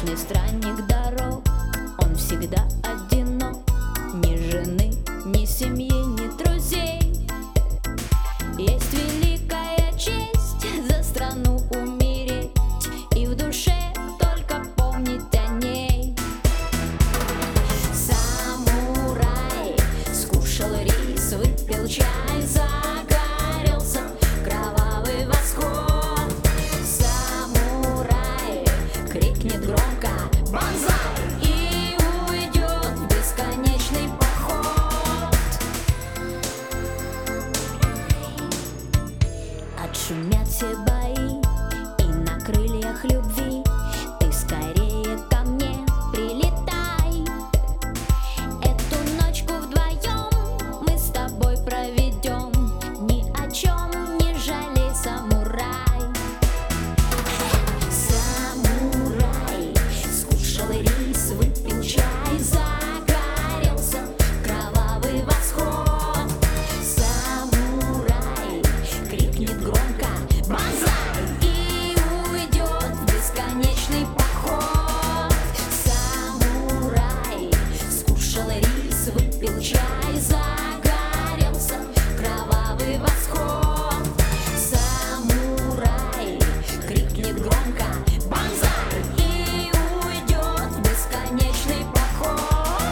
не странник дорог, он всегда одинок. Ни жены, ни семьи, ни друзей. Есть великая честь за страну умереть, и в душе только помнить о ней. Самурай скушал рис, выпил чай, загорелся кровавый восход. Самурай крикнет громко «Бонзай!» и уйдет в бесконечный поход. Отшумят все бои, и на крыльях любви ты скорее ко мне прилетай. Эту ночку вдвоем мы с тобой проведем, ни о чем не жалей, самурай. Самурай скушал рис, выпил чай, загорелся кровавый восход. Самурай крикнет громко «Бонзай!» и уйдет в бесконечный поход. Самурай скушал рис, выпил чай, загорелся кровавый восход. Самурай крикнет громко «Бонзай!» и уйдет в бесконечный поход.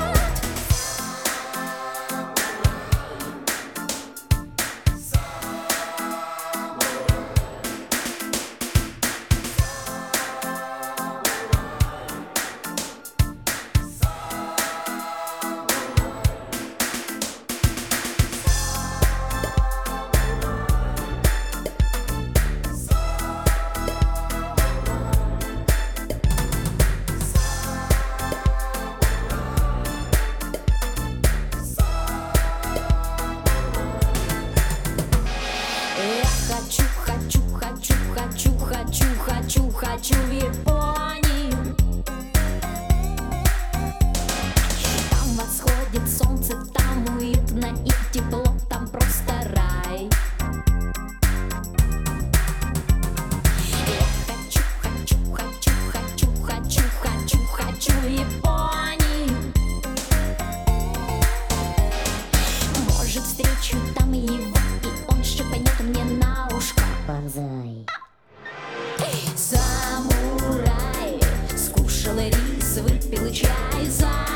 Хочу в Японию. Там восходит солнце, там уютно и тепло, там просто рай. Хочу в Японию. Может, встречу там его, и он шепнет мне на ушко «Бонзай!». Самурай скушал рис, выпил чай,